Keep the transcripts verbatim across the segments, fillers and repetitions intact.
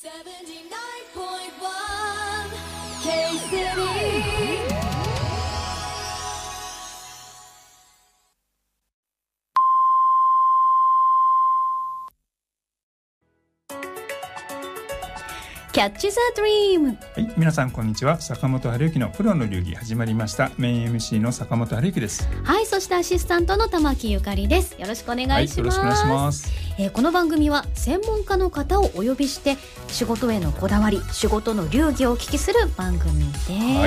キャッチザドリーム。 はい、皆さんこんにちは。坂本春之のプロの流儀始まりました。メイン エムシー の坂本春之です。 はい、そしてアシスタントの玉木ゆかりです。よろしくお願いします。はい、よろしくお願いします。えー、この番組は専門家の方をお呼びして仕事へのこだわり、仕事の流儀をお聞きする番組です。はい、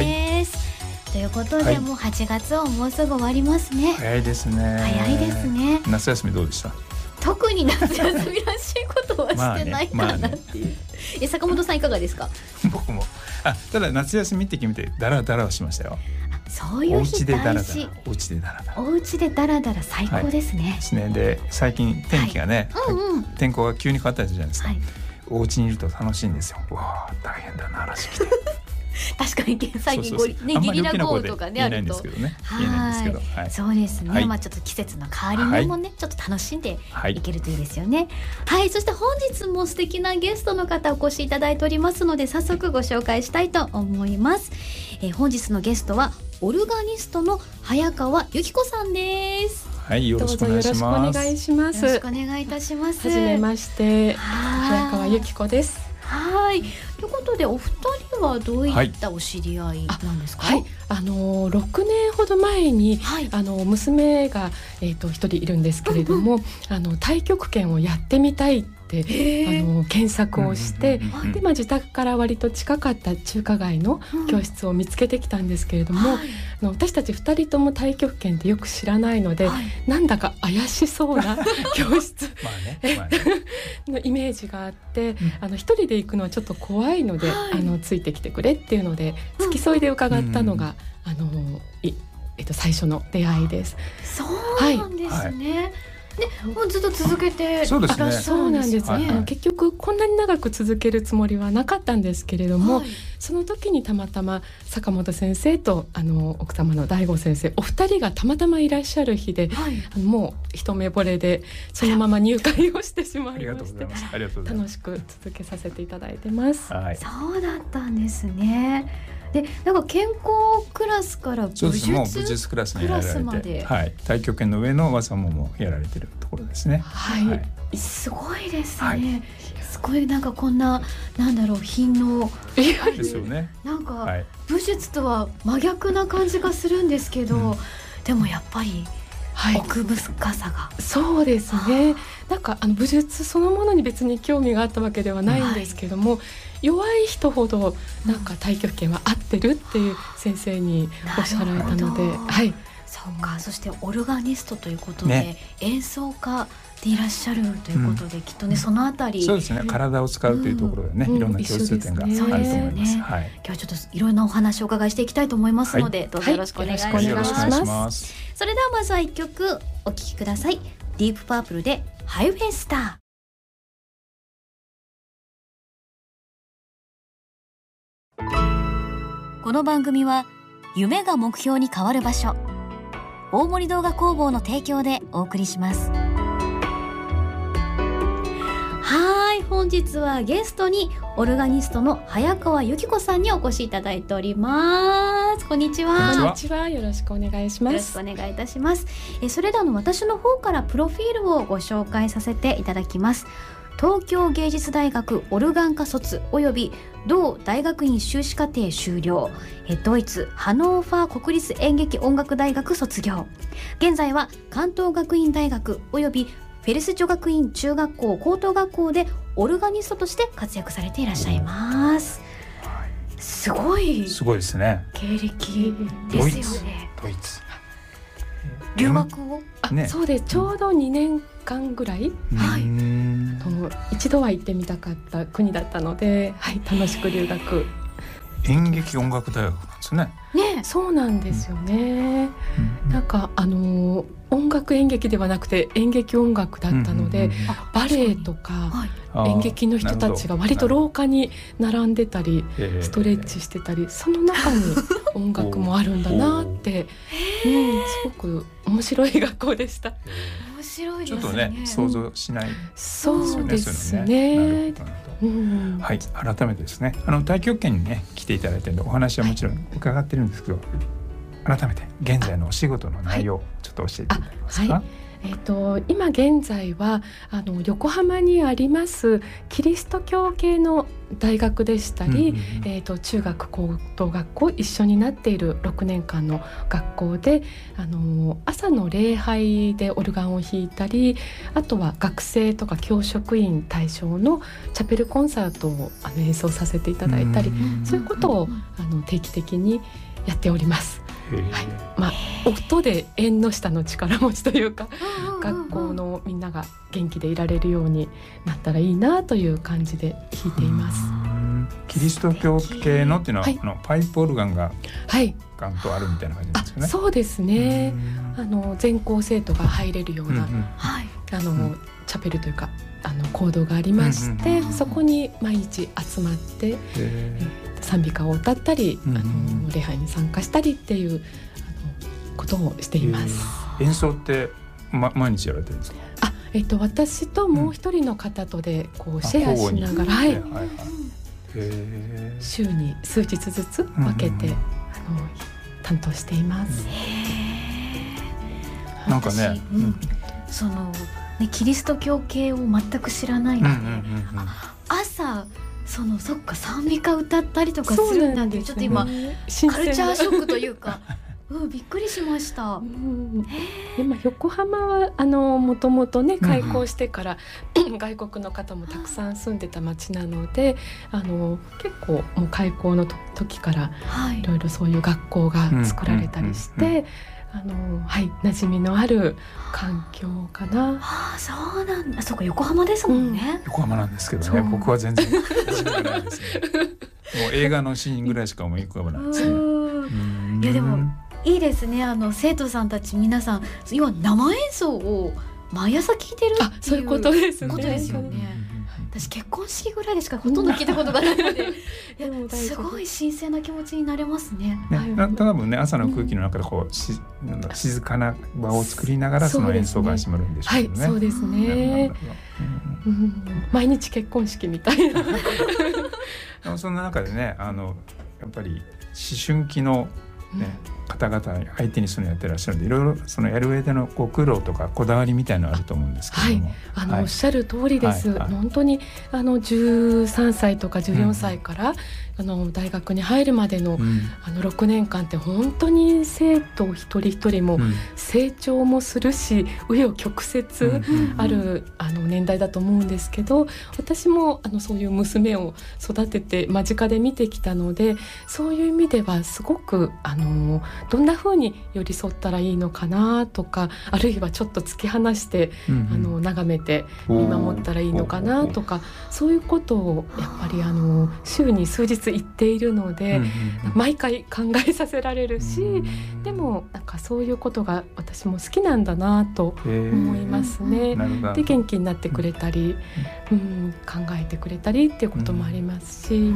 ということで、はい、もうはちがつをもうすぐ終わりますね。 早いですね。 早いですね。 夏休みどうでした？ 特に夏休みらしいことはしてないかなっていう、まあねまあね、え坂本さんいかがですか？ 僕もあただ夏休みって決めてダラダラをしましたよ。 そういう日大事。 お家でダラダラお家でダラダラ最高ですね。はい、 ですね。で最近天気がね、はいうんうん、天候が急に変わったじゃないですか。はい、お家にいると楽しいんですよ。わあ大変だな嵐来て確かに最近ゴリねゲリラ豪雨とかねあるとそうですね、はい、まあちょっと季節の変わり目もね、はい、ちょっと楽しんでいけるといいですよね。はい、はい、そして本日も素敵なゲストの方お越しいただいておりますので早速ご紹介したいと思います。えー、本日のゲストはオルガニストの早川由紀子さんです。 はい、よろしくお願いします。 どうぞよろしくお願いします。 よろしくお願いいたします。 はじめまして、早川由紀子です。 はい、ということでお二人はどういったお知り合いなんですか？ はい、あ、はい、あのろくねんほど前に、はい、あの娘がえっと一人いるんですけれども、うんうん、あの太極拳をやってみたいってあの検索をして、うんうんうん、でまあ、自宅から割と近かった中華街の教室を見つけてきたんですけれども、うんはい、あの私たちふたりとも太極拳ってよく知らないので、はい、なんだか怪しそうな教室まあねまあねのイメージがあって、うん、あの一人で行くのはちょっと怖いので、はい、あのついてきてくれっていうので付き添いで伺ったのが、うん、あのいえっと、最初の出会いです。 そうなんですね。はいでもうずっと続けてそうですね。 そうなんですね、はいはい、あの結局こんなに長く続けるつもりはなかったんですけれども、はい、その時にたまたま坂本先生とあの奥様の大吾先生お二人がたまたまいらっしゃる日で、はい、あのもう一目惚れでそのまま入会をしてしまいまして楽しく続けさせていただいてます。 はい、そうだったんですね。でなんか健康クラスから武術、 そうです、もう武術クラスにやられて、はい、太極拳の上の技ももやられてるところですね。 はい、はい、すごいですね。はい、すごいなんかこんななんだろう品のですよね。 なんか、はい、武術とは真逆な感じがするんですけど、うん、でもやっぱり奥深さが、 はい、そうですね。なんかあの武術そのものに別に興味があったわけではないんですけども、はい、弱い人ほどなんか太極拳は合ってるっていう先生におっしゃられたので、はい、 そうか。そしてオルガニストということで、ね、演奏家でいらっしゃるということで、うん、きっとねそのあたり、 そうですね、体を使うというところでね、うん、いろんな共通点があると思います。 ね、はい、今日はちょっといろんなお話をお伺いしていきたいと思いますので、はい、どうぞよろしくお願いします。はい、よろしくお願いします。それではまずはいっきょくお聴きください。ディープパープルでハイウェイスター。この番組は夢が目標に変わる場所、大森動画工房の提供でお送りします。はい、本日はゲストにオルガニストの早川由紀子さんにお越しいただいております。こんにちは。 こんにちは、よろしくお願いします。 よろしくお願いいたします。えそれではの私の方からプロフィールをご紹介させていただきます。東京芸術大学オルガン科卒および同大学院修士課程修了、ドイツハノーファー国立演劇音楽大学卒業、現在は関東学院大学およびフェルス女学院中学校高等学校でオルガニストとして活躍されていらっしゃいます。すごいすごいですね。 経歴ですよね。 ドイツ留学を、 ね、あそうです。ちょうどにねんかんぐらい、はい、一度は行ってみたかった国だったので、はい、楽しく留学。 演劇音楽大学なんですね。 ね、そうなんですよね。うん、なんかあの音楽演劇ではなくて演劇音楽だったので、うんうんうん、バレエとか、はい、演劇の人たちが割と廊下に並んでたりストレッチしてたり、その中に音楽もあるんだなって、うん、すごく面白い学校でした。 面白いですね。 ちょっとね想像しない、 そうですね。 うん、はい、改めてですね、あの太極拳にね来ていただいてるんでお話はもちろん伺ってるんですけど、はい、改めて現在のお仕事の内容をちょっと教えていただけますか。はい、 えー、と今現在はあの横浜にありますキリスト教系の大学でしたり、うんうんうん、えー、と中学高等学校一緒になっているろくねんかんの学校で、あの朝の礼拝でオルガンを弾いたり、あとは学生とか教職員対象のチャペルコンサートをあの演奏させていただいたり、うんうん、そういうことをあの定期的にやっております。はい、まあ、音で縁の下の力持ちというか、学校のみんなが元気でいられるようになったらいいなという感じで弾いています。 キリスト教系のっていうのは、はい、あのパイプオルガンがガンとあるみたいな感じなんですよね。 そうですね、あの全校生徒が入れるような、うんうん、あの、うん、チャペルというかあの講堂がありまして、うんうんうん、そこに毎日集まって賛美歌を歌ったり、うんうん、あの礼拝に参加したりっていうあのことをしています。 演奏って、ま、毎日やられてるんですか？ あ、えっと、私ともう一人の方とでこうシェアしながら、はいはいはい、へ週に数日ずつ分けて、うんうん、あの担当しています。 へなんかね、うん、そのね、キリスト教系を全く知らないので、うんうんうんうん、朝そのそっか賛美歌歌ったりとかするんだって、ね、ちょっと今カルチャーショックというかうん、びっくりしました。うん、 今横浜はあのもともとね開校してから、うん、外国の方もたくさん住んでた町なので、あの結構もう開校の時からいろいろそういう学校が作られたりして、はい、あのはい、馴染みのある環境かな。 はあ、そうなんだ。そうか、横浜ですもんね。 うん、横浜なんですけどね、僕は全然馴染みがないですね。もう映画のシーンぐらいしか思い浮かばないですね。うん、 いやでもいいですね。あの生徒さんたち皆さん今生演奏を毎朝聞いてるっていう、 そういうことですね。 ことですよね。私結婚式ぐらいでしかほとんど聞いたことがないので、いやすごい神聖な気持ちになれますね。 ね、多分ね、朝の空気の中でこう、しなんだ静かな場を作りながらその演奏が始まるんでしょうね。 はい、そうですね。うん、毎日結婚式みたいな。 その中でね、あのやっぱり思春期のね、方々相手にそのやってらっしゃるんで、いろいろそのやる上でのご苦労とかこだわりみたいなのあると思うんですけども、はい、 あの、はい、おっしゃる通りです、はいはい、本当にあのじゅうさんさいとかじゅうよんさいから、うん、あの大学に入るまでの、うん、あのろくねんかんって本当に生徒一人一人も成長もするし、紆余曲折ある、うん、あの年代だと思うんですけど、私もあのそういう娘を育てて間近で見てきたので、そういう意味ではすごくあのどんな風に寄り添ったらいいのかなとか、あるいはちょっと突き放して、うんうん、あの眺めて見守ったらいいのかなとか、そういうことをやっぱりあの週に数日言っているので、うんうんうん、毎回考えさせられるし、うん、でもなんかそういうことが私も好きなんだなと思いますね。で元気になってくれたり、うんうん、考えてくれたりっていうこともありますし、うん、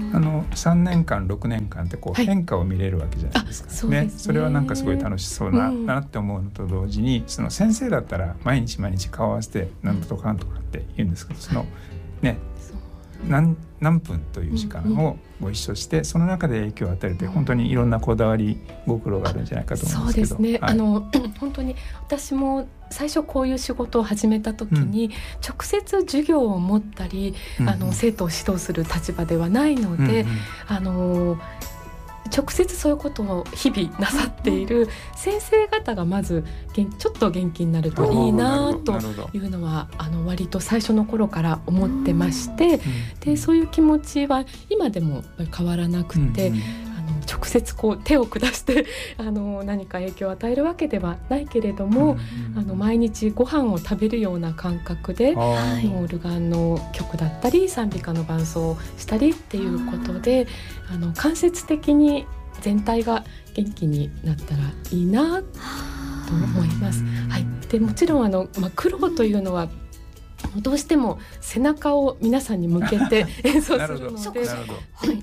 あのさんねんかんろくねんかんってこう変化を見れるわけじゃないですか、はい、そうですね。それはなんかすごい楽しそうな、うん、なって思うのと同時に、その先生だったら毎日毎日顔合わせてなんとかんとかって言うんですけど、そのね、何, 何分という時間をご一緒して、うんうん、その中で影響を与えて本当にいろんなこだわりご苦労があるんじゃないかと思うんですけど。 そうですね、はい、あの本当に私も最初こういう仕事を始めた時に、うん、直接授業を持ったり、うんうん、あの生徒を指導する立場ではないので、うんうん、あの直接そういうことを日々なさっている先生方がまずちょっと元気になるといいなというのはあの割と最初の頃から思ってまして、でそういう気持ちは今でも変わらなくて、うんうん、あの直接こう手を下してあの何か影響を与えるわけではないけれども、うんうん、あの毎日ご飯を食べるような感覚でオルガンの曲だったり賛美歌の伴奏をしたりっていうことで、あの間接的に全体が元気になったらいいなと思います。はい、でもちろんあの、まあ、苦労というのはどうしても背中を皆さんに向けて演奏するのではい、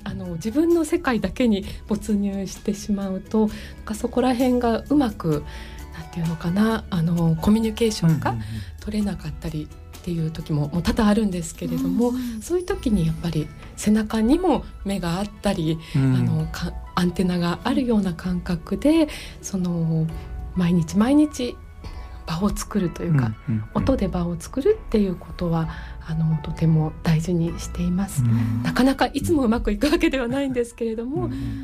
あの自分の世界だけに没入してしまうと、なんかそこら辺がうまくなんていうのかな、あのコミュニケーションが取れなかったりっていう時ももう多々あるんですけれども、うん、そういう時にやっぱり背中にも目があったり、うん、あのかアンテナがあるような感覚でその毎日毎日場を作るというか、うんうんうん、音で場を作るっていうことはあのとても大事にしています、うん、なかなかいつもうまくいくわけではないんですけれども、うん、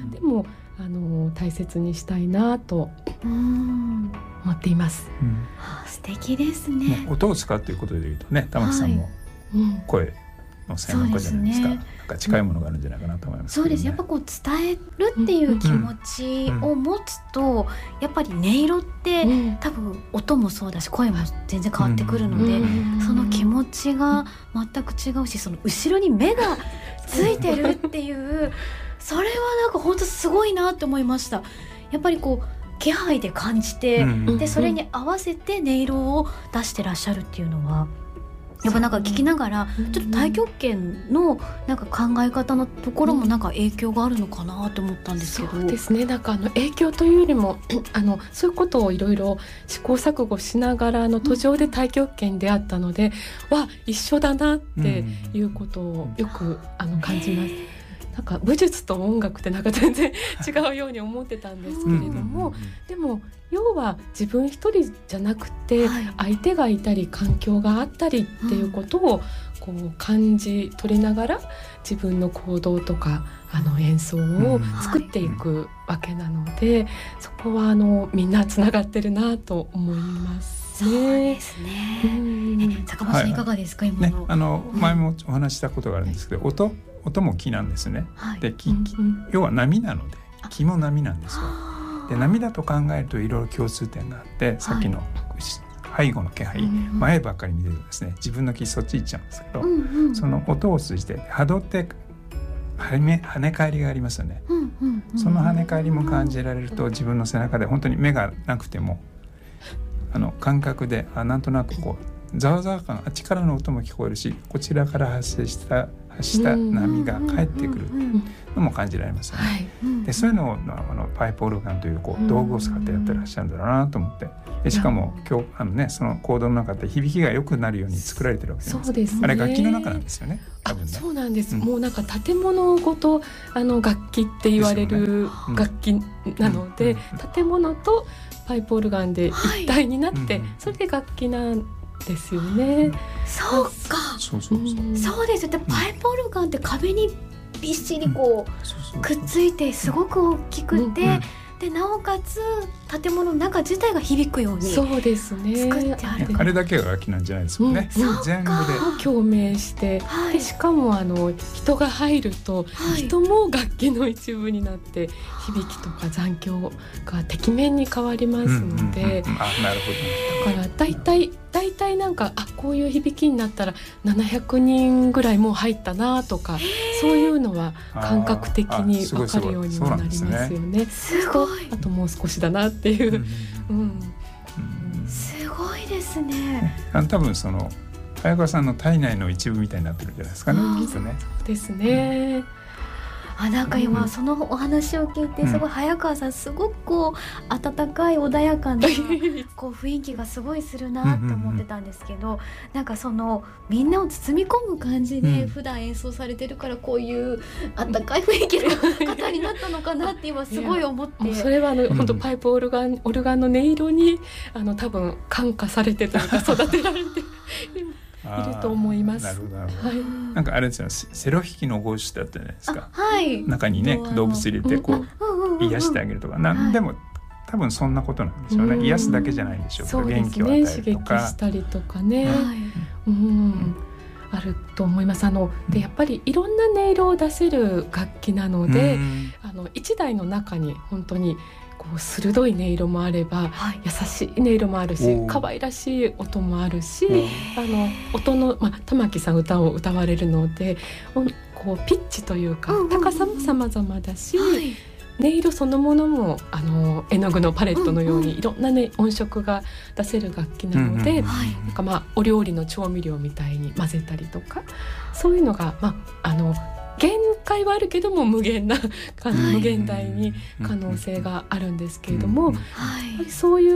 でもあの大切にしたいなと思っています、 うんはあ、素敵ですね。 ね、音を使うということでいうとね、玉木さんも声の専門家じゃないですか、はい、うん、なんか近いものがあるんじゃないかなと思いますけどね。 そうです、やっぱこう伝えるっていう気持ちを持つと、うんうん、やっぱり音色って、うん、多分音もそうだし声も全然変わってくるので、うん、その気持ちが全く違うし、その後ろに目がついてるっていうそれはなんか本当すごいなって思いました。やっぱりこう気配で感じて、うん、でそれに合わせて音色を出してらっしゃるっていうのはやっぱなんか聞きながらちょっと太極拳のなんか考え方のところもなんか影響があるのかなと思ったんですけど、 そうですね、なんかあの影響というよりもあのそういうことをいろいろ試行錯誤しながらあの途上で太極拳であったので、うん、わ一緒だなっていうことをよくあの感じます。なんか武術と音楽ってなんか全然違うように思ってたんですけれども、でも要は自分一人じゃなくて相手がいたり環境があったりっていうことをこう感じ取りながら自分の行動とかあの演奏を作っていくわけなので、そこはあのみんなつながってるなと思いますね。 そうですね、うん、坂本さんいかがですか、はい、今の、 ね、あの前もお話したことがあるんですけど、音音も気なんですね、はい、で気、うんうん、要は波なので気も波なんですよ。で波だと考えるといろいろ共通点があって、はい、さっきの背後の気配、うんうん、前ばっかり見てるとですね自分の気そっち行っちゃうんですけど、うんうん、その音を通じて波動って跳ね、跳ね返りがありますよね、うんうんうん、その跳ね返りも感じられると自分の背中で本当に目がなくてもあの感覚であなんとなくこうざわざわ感、あっちからの音も聞こえるしこちらから発生したした波が返ってくるのも感じられますよね。でそういうのをあのパイプオルガンというこう道具を使ってやってらっしゃるんだろうなと思って、でしかも今日あの、ね、そのコードの中で響きが良くなるように作られてるわけです。 そうですね、 あれ楽器の中なんですよね。多分ね、 あそうなんです、うん、もうなんか建物ごとあの楽器って言われる楽器なので、ね、うん、建物とパイプオルガンで一体になって、はい、それで楽器なんですよね、うん、 そうか、 そうそうそう、 うん、そうですよ。でパイプオルガンって壁にびっしりこうくっついてすごく大きくて、うんうん、でなおかつ建物の中自体が響くようにそうですね作ってある。 あれだけが楽器なんじゃないですもんね、 うん、 全部で共鳴して、はい、でしかもあの人が入ると、はい、人も楽器の一部になって響きとか残響がてきめんに変わりますので、うんうんうん、 あなるほど、 だからだいたいだいたいなんかあこういう響きになったらななひゃくにんぐらいもう入ったなとかそういうのは感覚的に分かるようにもなりますよね。 すごい。 あともう少しだなっていう、うんうん、すごいですね。 あの多分その早川さんの体内の一部みたいになってるんじゃないですかね、きっとね。 そうですね、 うん、あなんか今そのお話を聞いてすごい早川さんすごくこう温かい穏やかなこう雰囲気がすごいするなと思ってたんですけど、なんかそのみんなを包み込む感じで普段演奏されてるからこういう温かい雰囲気の方になったのかなって今すごい思って、 それはあの本当パイプオルガン、オルガンの音色にあの多分感化されてというか育てられていると思います。 なるほどなるほど、はい、なんかあれですよ、セロ弾きの号室だったじゃないですか、 はい、 中にね動物入れてこう癒してあげるとか、なんでも多分そんなことなんでしょうね、うん、癒すだけじゃないでしょうけど、元気を与えるとか、 刺激したりとかね、はい、うんうんあると思います。あのでやっぱりいろんな音色を出せる楽器なので、うん、あの一台の中に本当にこう鋭い音色もあれば、はい、優しい音色もあるし可愛らしい音もあるし、あの音の、まあ、玉木さん歌を歌われるのでこうピッチというか高さも様々だし、はい、音色そのものもあの絵の具のパレットのようにいろんな、ね、音色が出せる楽器なので、うんうん、なんかまあお料理の調味料みたいに混ぜたりとかそういうのが、まあ、あの限界はあるけども無限な無限大に可能性があるんですけれども、はい、そういう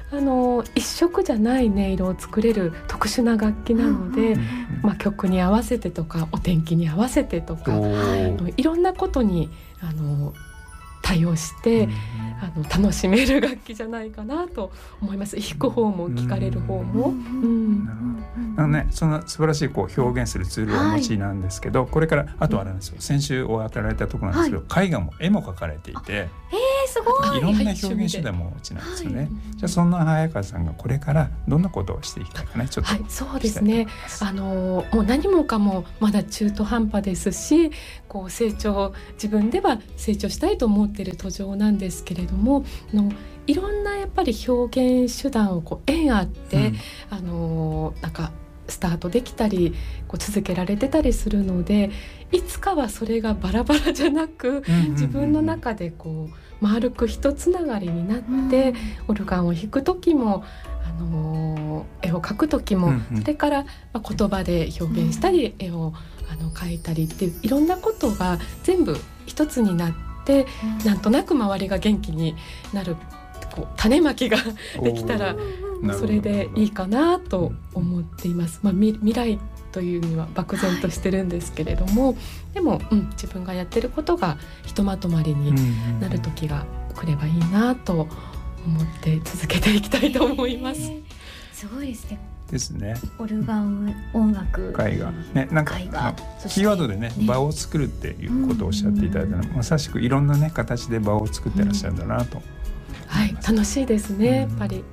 あの一色じゃない音色を作れる特殊な楽器なので、うんうんまあ、曲に合わせてとかお天気に合わせてとかあのいろんなことにあの対応して、うん、あの楽しめる楽器じゃないかなと思います。弾く方も聴かれる方も、うんうんうんね、そんな素晴らしいこう表現するツールをお持ちなんですけど、はい、これからあとあれなんですよ、先週お当たられたところなんですけど、はい、絵画も絵も描かれていて、 えー、すごいいろんな表現手段もお持ちなんですよね、はい、じゃあそんな早川さんがこれからどんなことをしていきたいかねちょっと、 はい、そうですね、あのもう何もかもまだ中途半端ですし、こう成長自分では成長したいと思っている途上なんですけれども、のいろんなやっぱり表現手段をこう縁あって、うん、あのなんかスタートできたりこう続けられてたりするので、いつかはそれがバラバラじゃなく、うんうんうん、自分の中でこう丸く一つながりになって、うん、オルガンを弾く時も、あのー、絵を描く時も、うんうん、それから、まあ、言葉で表現したり、うん、絵をあの描いたりっていういろんなことが全部一つになって、うん、なんとなく周りが元気になるこう種まきができたらそれでいいかなと思っています。まあ、未来というには漠然としてるんですけれども、はい、でも、うん、自分がやってることがひとまとまりになる時が来ればいいなと思って続けていきたいと思います。 すごいですね。 ですね。 オルガン音楽、 絵画、ね、なんかキーワードで ね, ね場を作るっていうことをおっしゃっていただいたのは、まさしくいろんな、ね、形で場を作ってらっしゃるんだなと、うん、 はい、楽しいですね、やっぱり。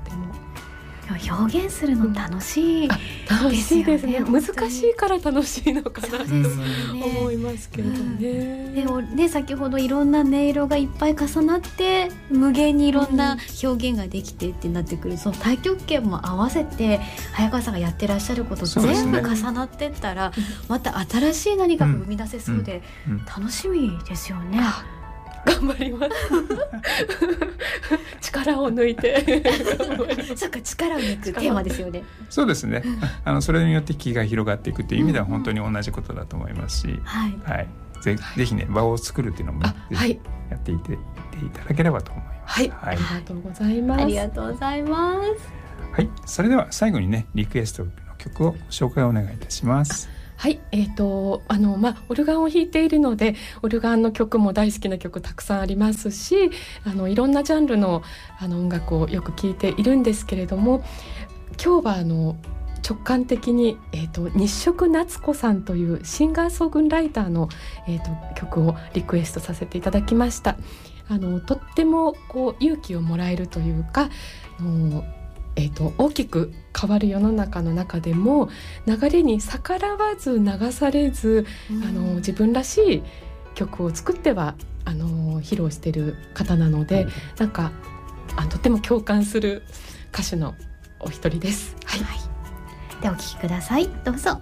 表現するの楽しい、 うん、楽しいですね。難しいから楽しいのかなと思いますけれどね、うん、 でもね、先ほどいろんな音色がいっぱい重なって無限にいろんな表現ができてってなってくる、うん、その太極拳も合わせて早川さんがやってらっしゃること全部重なってったら、ね、また新しい何かが生み出せそうで楽しみですよね、うんうん頑張ります力を抜いてそうか、力を抜くテーマですよね。 そうですね、あのそれによって気が広がっていくという意味では本当に同じことだと思いますし、うんうんはいはい、ぜ, ぜひね場を作るっていうのも、ね、ぜひやっていて、いていただければと思います。 はい、はい、ありがとうございます。 ありがとうございます。 はい、それでは最後にねリクエストの曲を紹介をお願いいたします。 はい、えーとあのまあ、オルガンを弾いているのでオルガンの曲も大好きな曲たくさんありますし、あのいろんなジャンル の, あの音楽をよく聴いているんですけれども、今日はあの直感的に、えーと日食夏子さんというシンガーソングライターの、えーと曲をリクエストさせていただきました。あのとってもこう勇気をもらえるというか、あのえーと、大きく変わる世の中の中でも流れに逆らわず流されず、うん、あの自分らしい曲を作ってはあの披露している方なので、うん、なんかあとても共感する歌手のお一人です、はいはい、 でお聴きください、どうぞ。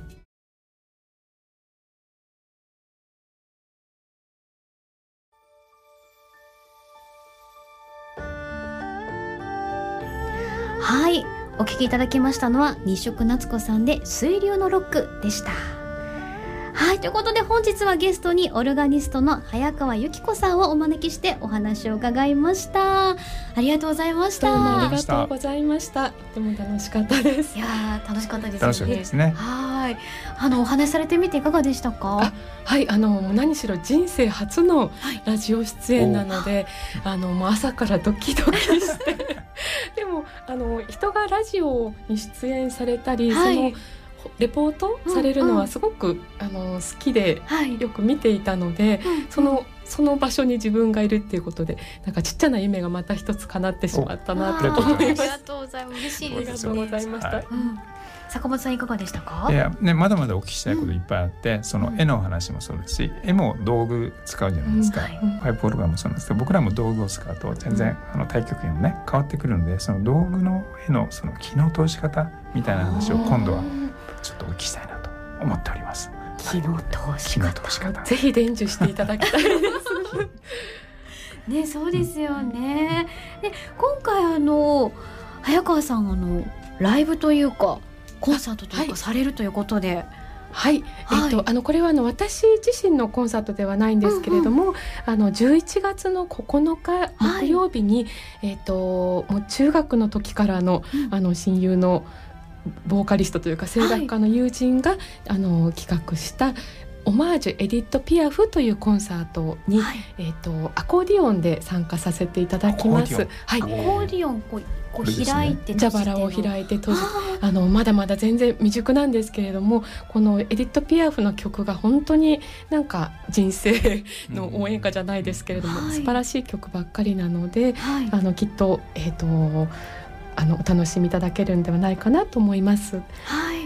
はい、お聴きいただきましたのは日食夏子さんで水流のロックでした。はい、ということで本日はゲストにオルガニストの早川由紀子さんをお招きしてお話を伺いました。ありがとうございました。 どうもありがとうございました。とても楽しかったです。 いや楽しかったですよね。 楽しかったですね。 はい、あのお話しされてみていかがでしたか？ あはい、あの何しろ人生初のラジオ出演なので、はい、あのもう朝からドキドキしてでもあの人がラジオに出演されたり、はい、そのレポートされるのはすごく、うんうん、あの好きでよく見ていたので、はい、そのその場所に自分がいるっていうことで、なんかちっちゃな夢がまた一つ叶ってしまったなと思います。 ありがとうございます。嬉しいですね。ありがとうございました。はい、うん、 坂本さんいかがでしたか？ いや、ね、まだまだお聞きしたいこといっぱいあって、うん、その絵の話もそうですし、絵も道具使うじゃないですか、うんはい、パイプオルガンもそうなんですけど、僕らも道具を使うと全然、うん、あの太極拳もね変わってくるので、その道具の絵のその気の通し方みたいな話を今度はちょっとお聞きしたいなと思っております。 気の通し方、 通し方ぜひ伝授していただきたいですね、そうですよね、うん、で今回あの早川さんあのライブというかコンサートというかされるということで、 はい、えっと、あのこれはあの私自身のコンサートではないんですけれども、うんうん、あのじゅういちがつのここのか木曜日に、はい、えっと、もう中学の時からの、うん、あの親友のボーカリストというか声楽家の友人が、はい、あの企画したオマージュエディット・ピアフというコンサートに、はい、えー、とアコーディオンで参加させていただきます。 アコーディオン、こうこう開いて蛇腹を開いて閉じて、あのまだまだ全然未熟なんですけれども、このエディット・ピアフの曲が本当になんか人生の応援歌じゃないですけれども、うん、素晴らしい曲ばっかりなので、はい、あのきっと、えーとあのお楽しみいただけるんではないかなと思います。はい、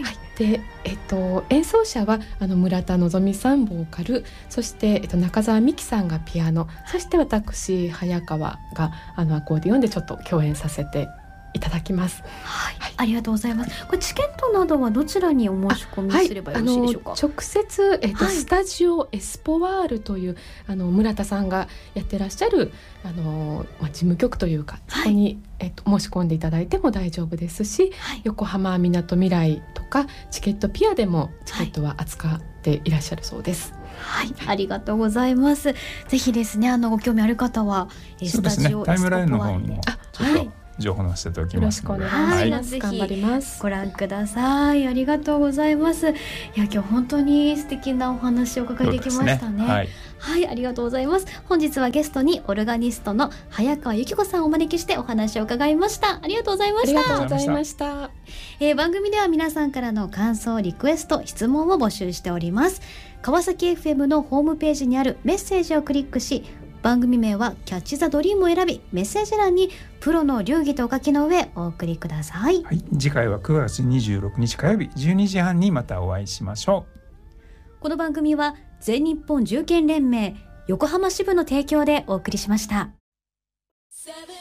はい、で、えっと、演奏者はあの村田のぞみさんボーカル、そして、えっと、中澤美紀さんがピアノ、そして私早川があのアコーディオンでちょっと共演させていただきます。 はい、はい、ありがとうございます。これチケットなどはどちらにお申し込みすればよろしいでしょうか。 はい、あの直接、えっとはい、スタジオエスポワールというあの村田さんがやってらっしゃるあの、まあ、事務局というか、そこに、はい、えっと、申し込んでいただいても大丈夫ですし、はい、横浜みなとみらいとかチケットピアでもチケットは扱っていらっしゃるそうです。 はい、ありがとうございます。ぜひですね、あのご興味ある方は、 スタジオエスポワールで、タイムラインの方にもちょっと情報載せておきますので、 よろしくお願いします。頑張ります。 ご覧ください。ありがとうございます。いや、今日本当に素敵なお話をお伺いできましたね。はい、はい、ありがとうございます。本日はゲストにオルガニストの早川由紀子さんをお招きしてお話を伺いました。ありがとうございました。 ありがとうございました。 えー、番組では皆さんからの感想、リクエスト、質問を募集しております。川崎 エフエム のホームページにあるメッセージをクリックし、番組名はキャッチザドリームを選び、メッセージ欄にプロの流儀とお書きの上お送りください。 はい、次回はくがつにじゅうろくにち火曜日じゅうにじはんにまたお会いしましょう。この番組は全日本銃剣連盟横浜支部の提供でお送りしました。